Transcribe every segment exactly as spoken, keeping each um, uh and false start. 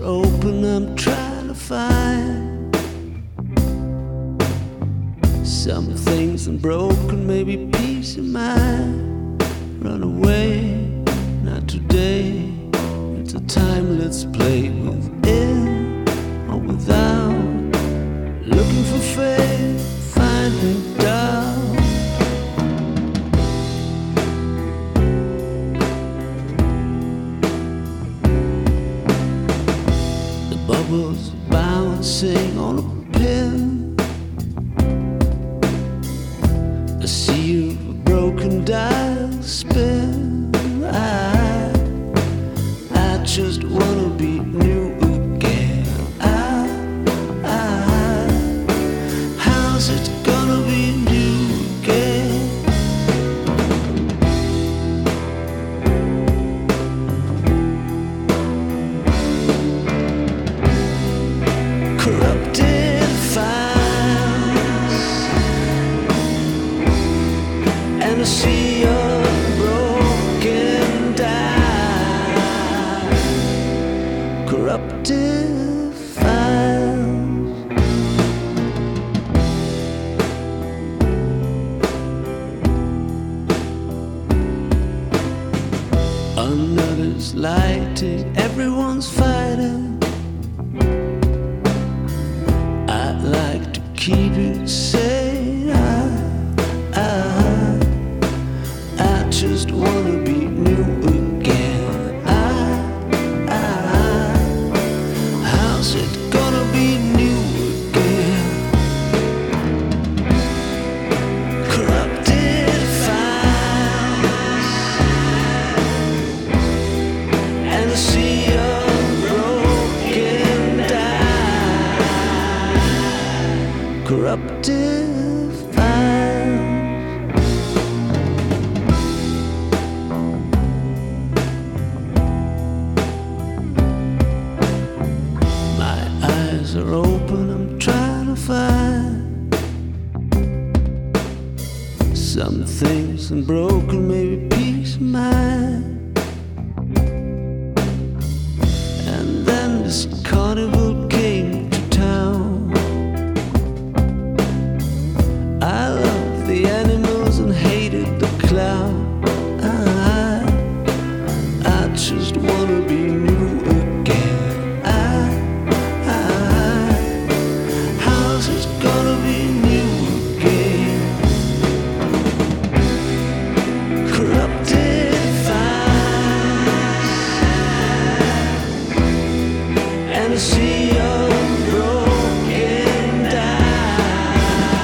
are open, I'm trying to find some things are broken, maybe peace of mind. Run away, not today. It's a time, let's play within or without. Looking for faith, finding doubt. The bubbles bouncing on a pin. A sea of broken dials spin. I, I just wanna be new again. I, I, how's it gonna be new again? Corrupted files and a sea of broken dials. Corrupted files. Another's lighting, everyone's fighting. I'd like to keep it sane. I, I, I just wanna be new again. I, I, how's it gonna be new again? Corrupted files and a sea of broken dials. Corrupted files. My eyes are open, I'm trying to find some things and broken, maybe peace of mind. And then this carnival came to town. I loved the animals and hated the clown. I, I just wanna be new again. I, I, how's it gonna be new again? Corrupted files and a sea of broken dials.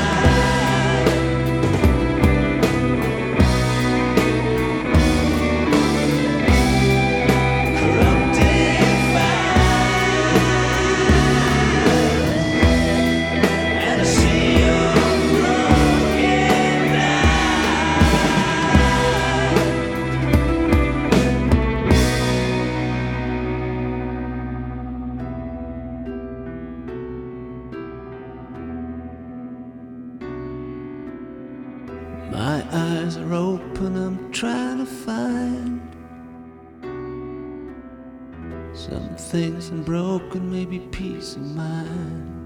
Corrupted files and a sea of broken dials. My eyes are open, I'm trying to find some things are broken, maybe peace of mind.